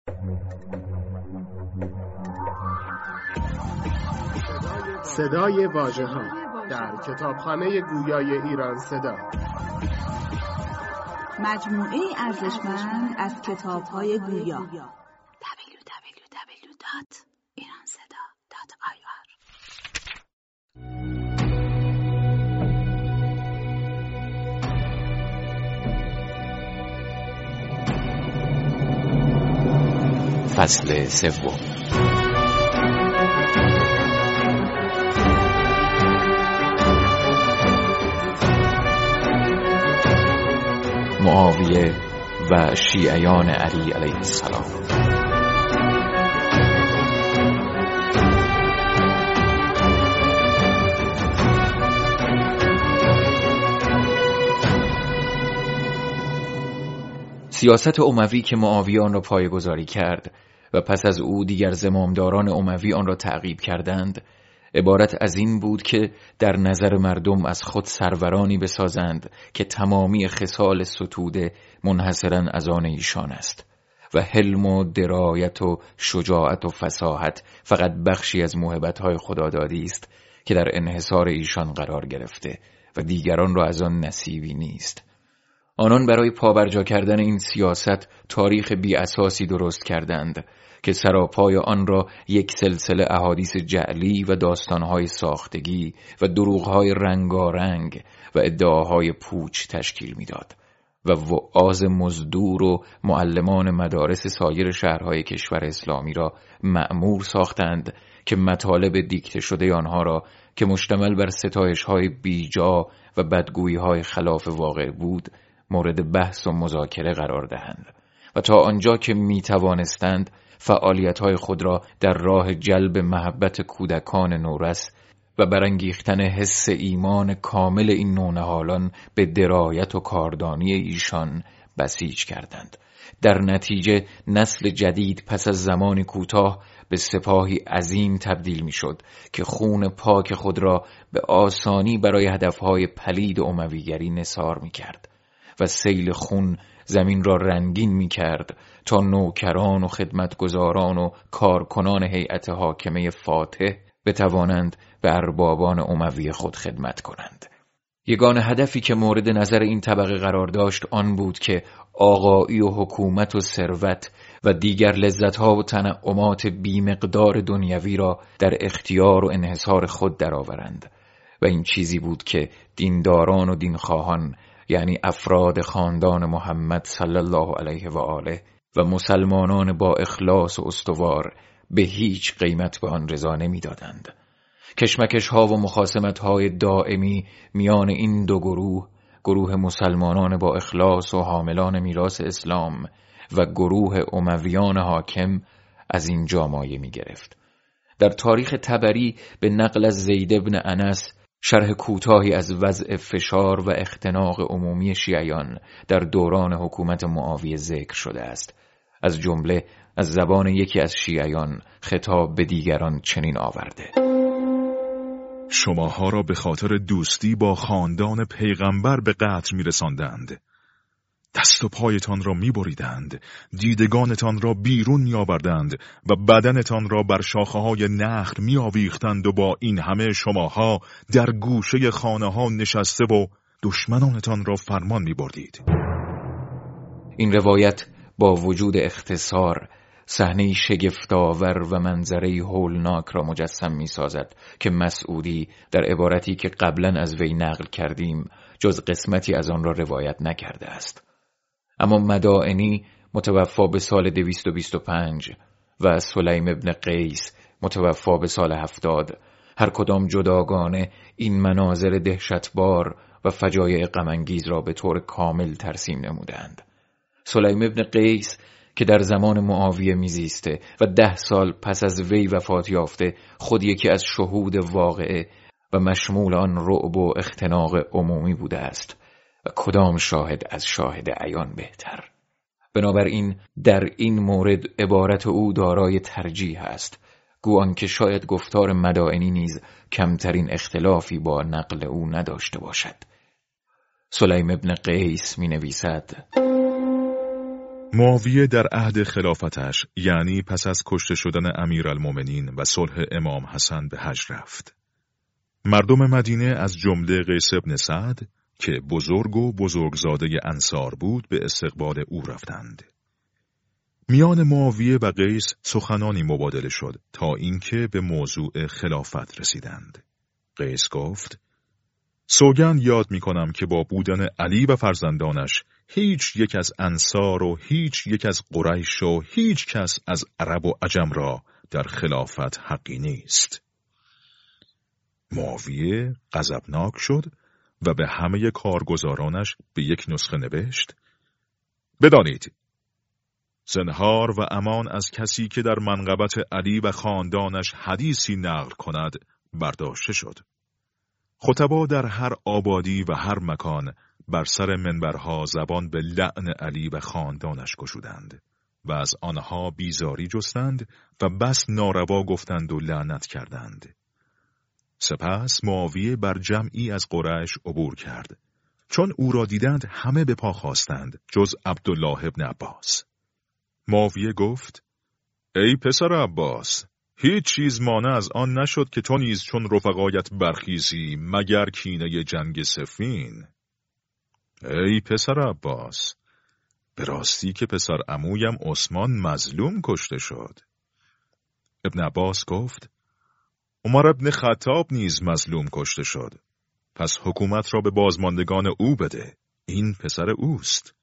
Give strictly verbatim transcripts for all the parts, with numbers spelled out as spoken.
صدای واژه‌ها در کتابخانه گویای ایران صدا، مجموعه ارزشمند از کتاب‌های گویا. دبلیو دبلیو دبلیو دات ایران صدا دات آی آر. فصل سوم. معاویه و شیعیان علی علیه السلام. سیاست اموی که معاویه آن را پایه‌گذاری کرد و پس از او دیگر زمامداران اموی آن را تعقیب کردند، عبارت از این بود که در نظر مردم از خود سرورانی بسازند که تمامی خصال ستوده منحصراً از آن ایشان است و حلم و درایت و شجاعت و فصاحت فقط بخشی از موهبت‌های خدادادی است که در انحصار ایشان قرار گرفته و دیگران را از آن نصیبی نیست. آنان برای پابرجا کردن این سیاست تاریخ بی اساسی درست کردند که سراپای آن را یک سلسله احادیث جعلی و داستانهای ساختگی و دروغهای رنگارنگ و ادعاهای پوچ تشکیل میداد و وعاظ مزدور و معلمان مدارس سایر شهرهای کشور اسلامی را مأمور ساختند که مطالب دیکته شده آنها را که مشتمل بر ستایش‌های بیجا و بدگویی‌های خلاف واقع بود مورد بحث و مذاکره قرار دهند و تا آنجا که می توانستند فعالیت‌های خود را در راه جلب محبت کودکان نورس و برانگیختن حس ایمان کامل این نونهالان به درایت و کاردانی ایشان بسیج کردند. در نتیجه نسل جدید پس از زمان کوتاه به سپاهی عظیم تبدیل می شد که خون پاک خود را به آسانی برای هدفهای پلید امویگری نثار می کرد و سیل خون زمین را رنگین می کرد تا نوکران و خدمتگزاران و کارکنان هیئت حاکمه فاتح بتوانند به اربابان اموی خود خدمت کنند. یگانه هدفی که مورد نظر این طبقه قرار داشت آن بود که آقایی و حکومت و ثروت و دیگر لذت‌ها و تنعمات بیمقدار دنیوی را در اختیار و انحصار خود درآورند و این چیزی بود که دینداران و دینخواهان، یعنی افراد خاندان محمد صلی الله علیه و آله و مسلمانان با اخلاص و استوار به هیچ قیمت به آن رضا نمی‌دادند. کشمکش‌ها و مخاصمت‌های دائمی میان این دو گروه، گروه مسلمانان با اخلاص و حاملان میراث اسلام و گروه امویان حاکم، از این جا مایه می‌گرفت. در تاریخ طبری به نقل از زید بن انس شرح کوتاهی از وضع فشار و اختناق عمومی شیعیان در دوران حکومت معاویه ذکر شده است. از جمله از زبان یکی از شیعیان خطاب به دیگران چنین آورده: شماها را به خاطر دوستی با خاندان پیغمبر به قتل می‌رساندند. دست و پایتان را می‌بریدند، دیدگانتان را بیرون می‌آوردند و بدنتان را بر شاخه‌های نخل می‌آویختند و با این همه شماها در گوشه خانه‌ها نشسته و دشمنانتان را فرمان می‌بردید. این روایت با وجود اختصار صحنه‌ای شگفت‌آور و منظره‌ای هولناک را مجسم می‌سازد که مسعودی در عبارتی که قبلاً از وی نقل کردیم جز قسمتی از آن را روایت نکرده است. اما مدائنی متوفا به سال دویست و بیست و پنج و سلیم ابن قیس متوفا به سال هفتاد هر کدام جداگانه این مناظر دهشتبار و فجایع غم‌انگیز را به طور کامل ترسیم نمودند. سلیم ابن قیس که در زمان معاویه میزیسته و ده سال پس از وی وفات یافته خود یکی از شهود واقعه و مشمول آن رعب و اختناق عمومی بوده است و کدام شاهد از شاهد عیان بهتر. بنابراین در این مورد عبارت او دارای ترجیح است، گو آنکه شاید گفتار مدائنی نیز کمترین اختلافی با نقل او نداشته باشد. سلیم ابن قیس می نویسد: معاویه در عهد خلافتش، یعنی پس از کشته شدن امیرالمومنین و صلح امام حسن، به حج رفت. مردم مدینه از جمله قیس بن سعد که بزرگ و بزرگزاده انصار بود به استقبال او رفتند. میان معاویه و قیس سخنانی مبادله شد تا اینکه به موضوع خلافت رسیدند. قیس گفت: سوگند یاد می کنم که با بودن علی و فرزندانش هیچ یک از انصار و هیچ یک از قریش و هیچ کس از عرب و عجم را در خلافت حقی نیست. معاویه غضبناک شد و به همه کارگزارانش به یک نسخه نوشت: بدانید زنهار و امان از کسی که در منقبت علی و خاندانش حدیثی نقل کند برداشته شد. خطبا در هر آبادی و هر مکان بر سر منبرها زبان به لعن علی و خاندانش گشودند و از آنها بیزاری جستند و بس ناروا گفتند و لعنت کردند. سپس معاویه بر جمعی از قریش عبور کرد. چون او را دیدند همه به پا خاستند جز عبدالله ابن عباس. معاویه گفت: ای پسر عباس، هیچ چیز مانع از آن نشد که تو نیز چون رفقایت برخیزی مگر کینه جنگ صفین. ای پسر عباس، به راستی که پسر عمویم عثمان مظلوم کشته شد. ابن عباس گفت: عمر ابن خطاب نیز مظلوم کشته شد. پس حکومت را به بازماندگان او بده. این پسر اوست.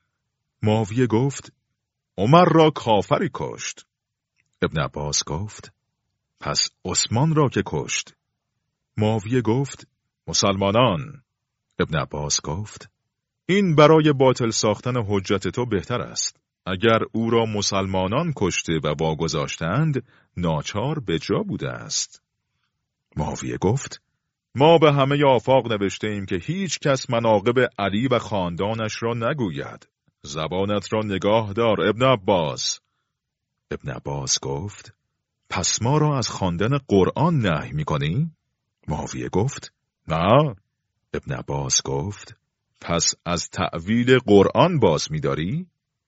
معاویه گفت: عمر را کافری کشت. ابن عباس گفت: پس عثمان را که کشت. معاویه گفت: مسلمانان. ابن عباس گفت: این برای باطل ساختن حجت تو بهتر است. اگر او را مسلمانان کشته و واگذاشتند ناچار به جا بوده است. معاویه گفت: ما به همه آفاق نوشته ایم که هیچ کس مناقب علی و خاندانش را نگوید. زبانت را نگاه دار ابن عباس. ابن عباس گفت: پس ما را از خواندن قرآن نهی می‌کنی؟ معاویه گفت: نه. ابن عباس گفت: پس از تأویل قرآن باز می‌داری؟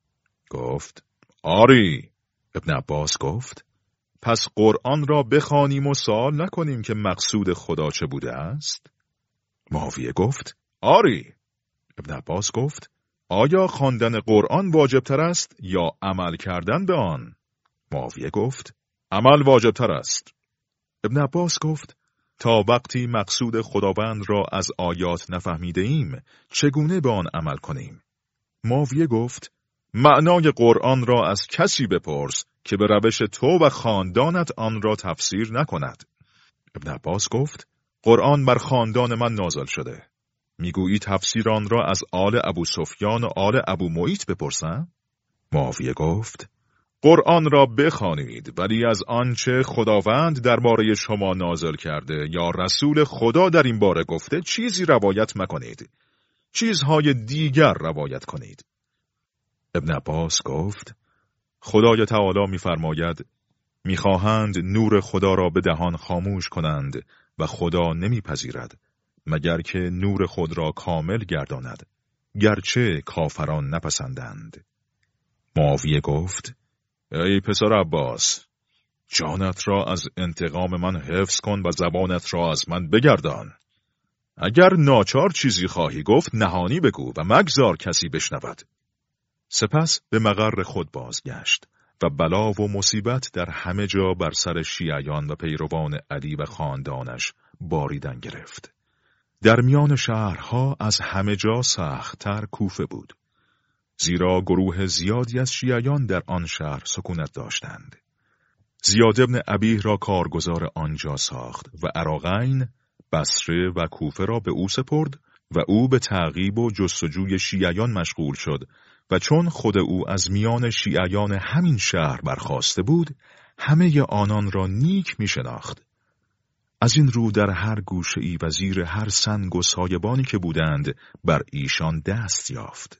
گفت: آری. ابن عباس گفت: پس قرآن را بخوانیم و سوال نکنیم که مقصود خدا چه بوده است؟ معاویه گفت: آری. ابن عباس گفت: آیا خواندن قرآن واجبتر است یا عمل کردن به آن؟ معاویه گفت: عمل واجبتر است. ابن عباس گفت: تا وقتی مقصود خداوند را از آیات نفهمیده ایم چگونه به آن عمل کنیم؟ معاویه گفت: معنای قرآن را از کسی بپرس که به روش تو و خاندانت آن را تفسیر نکند. ابن عباس گفت: قرآن بر خاندان من نازل شده. میگویی تفسیر آن را از آل ابو سفیان و آل ابو معیط بپرسم؟ معاویه گفت: قرآن را بخوانید ولی از آنچه خداوند درباره شما نازل کرده یا رسول خدا در این باره گفته چیزی روایت مکنید. چیزهای دیگر روایت کنید. ابن عباس گفت: خدای تعالی می‌فرماید می‌خواهند نور خدا را به دهان خاموش کنند و خدا نمی‌پذیرد مگر که نور خود را کامل گرداند، گرچه کافران نپسندند. معاویه گفت: ای پسر عباس، جانت را از انتقام من حفظ کن و زبانت را از من بگردان. اگر ناچار چیزی خواهی گفت نهانی بگو و مگذار کسی بشنود. سپس به مقر خود بازگشت و بلا و مصیبت در همه جا بر سر شیعیان و پیروان علی و خاندانش باریدن گرفت. در میان شهرها از همه جا سخت‌تر کوفه بود، زیرا گروه زیادی از شیعیان در آن شهر سکونت داشتند. زیاد ابن ابیه را کارگزار آنجا ساخت و عراقین، بصره و کوفه را به او سپرد و او به تعقیب و جستجوی شیعیان مشغول شد و چون خود او از میان شیعیان همین شهر برخاسته بود، همه آنان را نیک می شناخت. از این رو در هر گوشه‌ای و زیر هر سنگ و سایبانی که بودند بر ایشان دست یافت.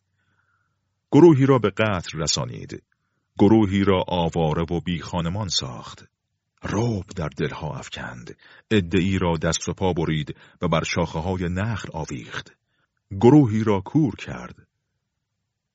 گروهی را به قتل رسانید، گروهی را آواره و بی خانمان ساخت. رعب در دلها افکند، عده‌ای را دست و پا برید و بر شاخه‌های نخل آویخت. گروهی را کور کرد.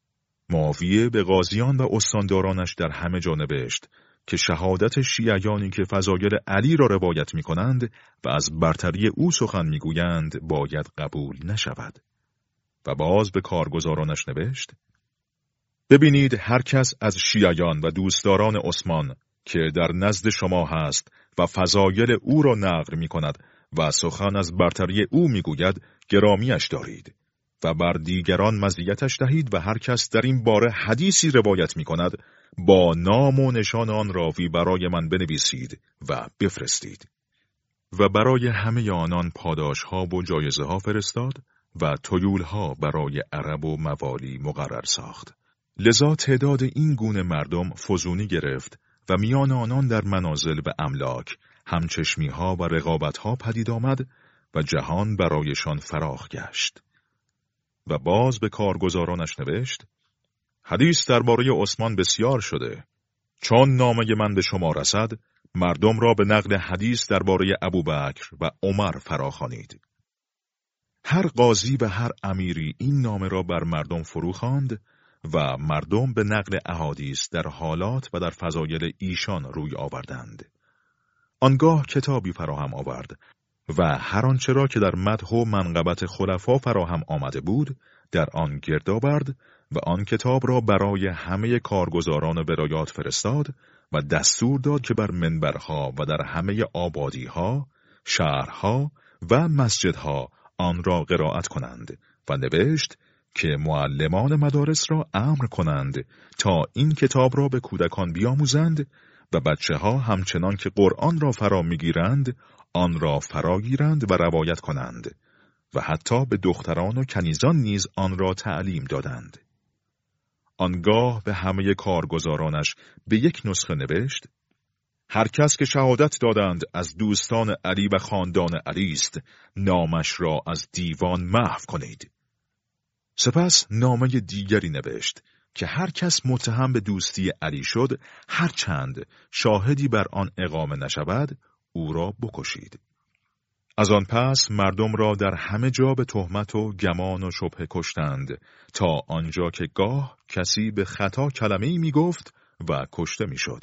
معاویه به قاضیان و استاندارانش در همه جا نوشت که شهادت شیعیانی که فضایل علی را روایت می کنند و از برتری او سخن می گویند باید قبول نشود. و باز به کارگزارانش نوشت: ببینید هر کس از شیعیان و دوستداران عثمان که در نزد شما هست و فضایل او را نقل می کند و سخن از برتری او می گوید گرامیش دارید و بر دیگران مزیتش دهید و هر کس در این باره حدیثی روایت می کند با نام و نشان آن راوی برای من بنویسید و بفرستید. و برای همه آنان پاداش ها و جایزه ها فرستاد و طیول ها برای عرب و موالی مقرر ساخت. لذا تعداد این گونه مردم فزونی گرفت و میان آنان در منازل و املاک همچشمی ها و رقابت ها پدید آمد و جهان برایشان فراخ گشت. و باز به کارگزارانش نوشت: حدیث درباره عثمان بسیار شده. چون نامه من به شما رسد، مردم را به نقل حدیث درباره ابوبکر و عمر فراخوانید. هر قاضی و هر امیری این نامه را بر مردم فرو خواند و مردم به نقل احادیث در حالات و در فضایل ایشان روی آوردند. آنگاه کتابی فراهم آورد و هر آنچه را که در مدح و منقبت خلفا فراهم آمده بود در آن گرد آورد و آن کتاب را برای همه کارگزاران ولایات فرستاد و دستور داد که بر منبرها و در همه آبادیها، شهرها و مسجدها آن را قرائت کنند و نوشت که معلمان مدارس را امر کنند تا این کتاب را به کودکان بیاموزند و بچه ها همچنان که قرآن را فرا میگیرند آن را فراگیرند و روایت کنند و حتی به دختران و کنیزان نیز آن را تعلیم دادند. آنگاه به همه کارگزارانش به یک نسخه نوشت: هر کس که شهادت دادند از دوستان علی و خاندان علی است، نامش را از دیوان محو کنید. سپس نامه دیگری نوشت که هر کس متهم به دوستی علی شد، هر چند شاهدی بر آن اقامه نشود، او را بکشید. از آن پس مردم را در همه جا به تهمت و گمان و شبهه کشتند تا آنجا که گاه کسی به خطا کلمه‌ای می گفت و کشته می شد.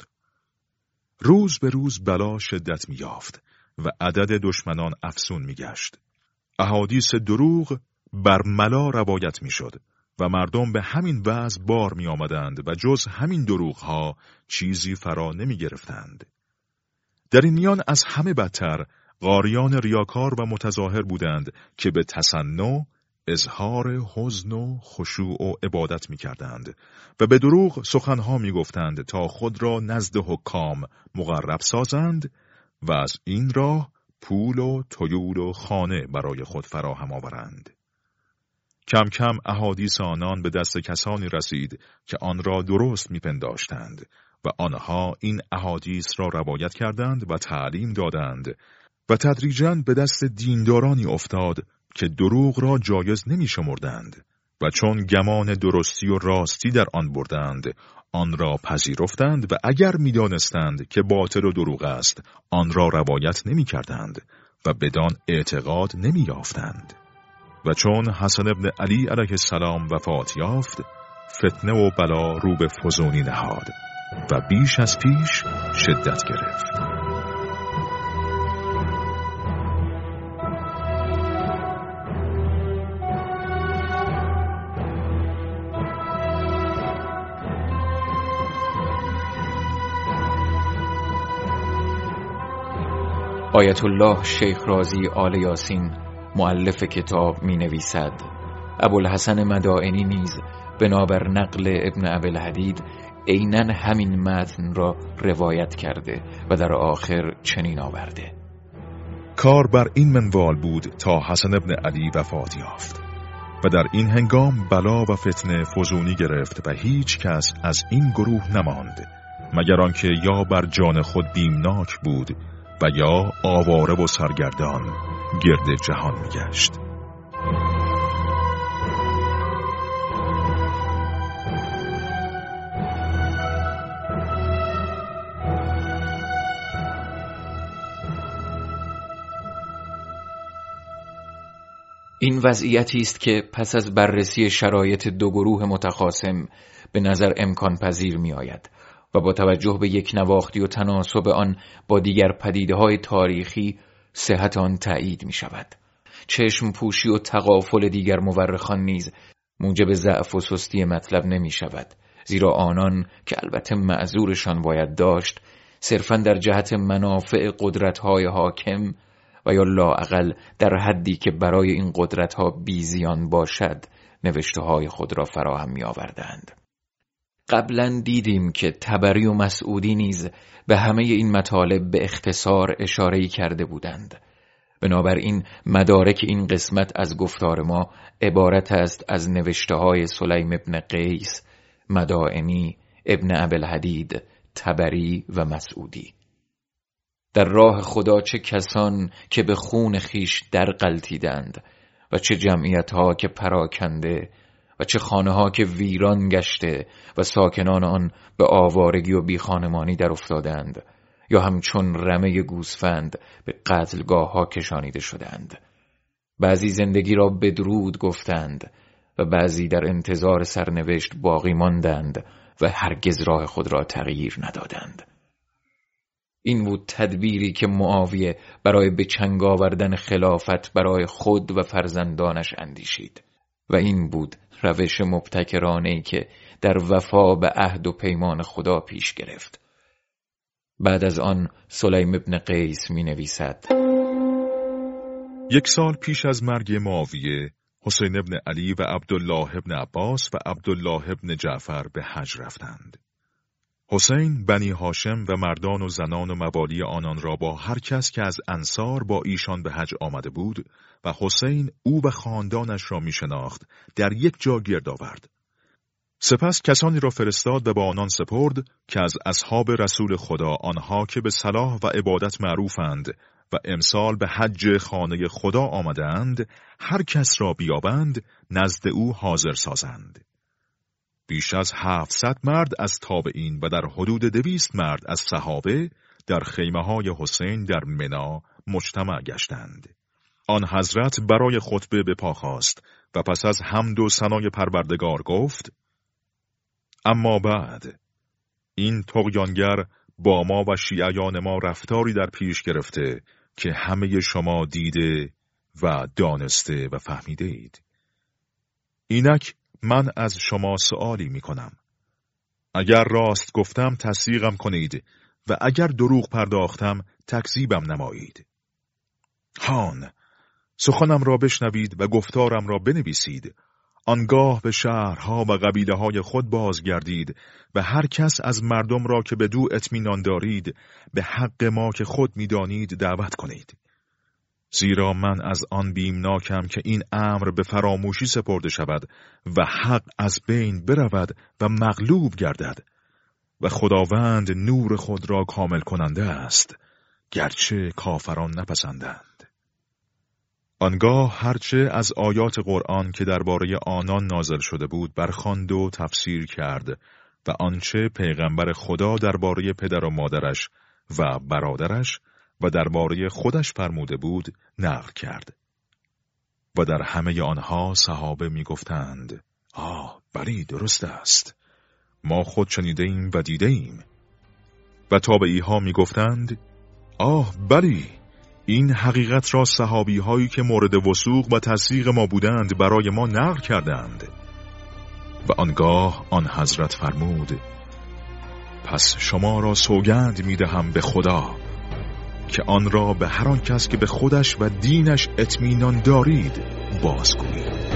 روز به روز بلا شدت می یافت و عدد دشمنان افزون می گشت. احادیث دروغ بر ملا روایت می شد و مردم به همین وضع بار می آمدند و جز همین دروغ ها چیزی فرا نمی گرفتند. در این میان از همه بدتر قاریان ریاکار و متظاهر بودند که به تصنع، اظهار حزن و خشوع و عبادت می کردند و به دروغ سخنها می گفتند تا خود را نزد حکام مقرب سازند و از این راه پول و طیول و خانه برای خود فراهم آورند. کم کم احادیث آنان به دست کسانی رسید که آن را درست می پنداشتند و آنها این احادیث را روایت کردند و تعلیم دادند و تدریجاً به دست دیندارانی افتاد که دروغ را جایز نمی شمردند و چون گمان درستی و راستی در آن بردند آن را پذیرفتند و اگر می دانستند که باطل و دروغ است آن را روایت نمی کردند و بدان اعتقاد نمی یافتند. و چون حسن ابن علی علیه السلام وفات یافت، فتنه و بلا رو به فزونی نهاد و بیش از پیش شدت گرفت. آیت الله شیخ رازی آل یاسین مؤلف کتاب می نویسد: ابوالحسن مدائنی نیز بنابر نقل ابن ابی‌الحدید عیناً همین متن را روایت کرده و در آخر چنین آورده: کار بر این منوال بود تا حسن ابن علی وفات یافت و در این هنگام بلا و فتنه فزونی گرفت و هیچ کس از این گروه نماند مگر آنکه یا بر جان خود بیمناک بود و یا آواره و سرگردان گرد جهان میگشت. این وضعیتی است که پس از بررسی شرایط دو گروه متخاصم به نظر امکان پذیر می آید و با توجه به یک نواختی و تناسب آن با دیگر پدیده‌های تاریخی صحت آن تأیید می شود. چشم پوشی و تغافل دیگر مورخان نیز موجب ضعف و سستی مطلب نمی شود، زیرا آنان که البته معذورشان باید داشت صرفاً در جهت منافع قدرت‌های حاکم و یا لااقل در حدی که برای این قدرت‌ها بیزیان باشد نوشته‌های خود را فراهم می‌آوردند. قبلاً دیدیم که طبری و مسعودی نیز به همه این مطالب به اختصار اشاره‌ای کرده بودند. بنابراین مدارک این قسمت از گفتار ما عبارت است از نوشته‌های سلیم ابن قیس، مدائنی، ابن ابوالحدید، طبری و مسعودی. در راه خدا چه کسان که به خون خیش در غلطیدند و چه جمعیت‌ها که پراکنده و چه خانه‌ها که ویران گشته و ساکنان آن به آوارگی و بیخانمانی در افتادند یا همچون رمه گوسفند به قتلگاه‌ها کشانیده شدند. بعضی زندگی را بدرود گفتند و بعضی در انتظار سرنوشت باقی ماندند و هرگز راه خود را تغییر ندادند. این بود تدبیری که معاویه برای به چنگ آوردن خلافت برای خود و فرزندانش اندیشید و این بود روش مبتکرانه‌ای که در وفا به عهد و پیمان خدا پیش گرفت. بعد از آن سلیم ابن قیس می نویسد: یک سال پیش از مرگ معاویه، حسین ابن علی و عبدالله ابن عباس و عبدالله ابن جعفر به حج رفتند. حسین بنی هاشم و مردان و زنان و موالی آنان را با هر کس که از انصار با ایشان به حج آمده بود و حسین او و خاندانش را می شناخت در یک جا گرد آورد. سپس کسانی را فرستاد و با آنان سپرد که از اصحاب رسول خدا آنها که به صلاح و عبادت معروفند و امسال به حج خانه خدا آمدند هر کس را بیابند نزد او حاضر سازند. بیش از هفتصد مرد از تابعین و در حدود دویست مرد از صحابه در خیمه های حسین در منا مجتمع گشتند. آن حضرت برای خطبه به پا خاست و پس از حمد و ثنای پروردگار گفت: اما بعد این طغیانگر با ما و شیعیان ما رفتاری در پیش گرفته که همه شما دیده و دانسته و فهمیده اید. اینک من از شما سؤالی می کنم. اگر راست گفتم تصدیقم کنید و اگر دروغ پرداختم تکذیبم نمایید. هان، سخنم را بشنوید و گفتارم را بنویسید. آنگاه به شهرها و قبیله های خود بازگردید و هر کس از مردم را که به دو اطمینان دارید به حق ما که خود می‌دانید دعوت کنید. زیرا من از آن بیمناکم که این امر به فراموشی سپرده شود و حق از بین برود و مغلوب گردد و خداوند نور خود را کامل کننده است، گرچه کافران نپسندند. آنگاه هرچه از آیات قرآن که درباره آنان نازل شده بود برخواند و تفسیر کرد و آنچه پیغمبر خدا درباره پدر و مادرش و برادرش و درباره خودش فرموده بود نقل کرد. و در همه آنها صحابه می گفتند: آه بلی درست است، ما خود شنیده ایم و دیده ایم. و تابعی ها می گفتند: آه بلی، این حقیقت را صحابی هایی که مورد وثوق و تصدیق ما بودند برای ما نقل کردند. و آنگاه آن حضرت فرمود: پس شما را سوگند می دهم به خدا که آن را به هر آن کس که به خودش و دینش اطمینان دارید بازگویید.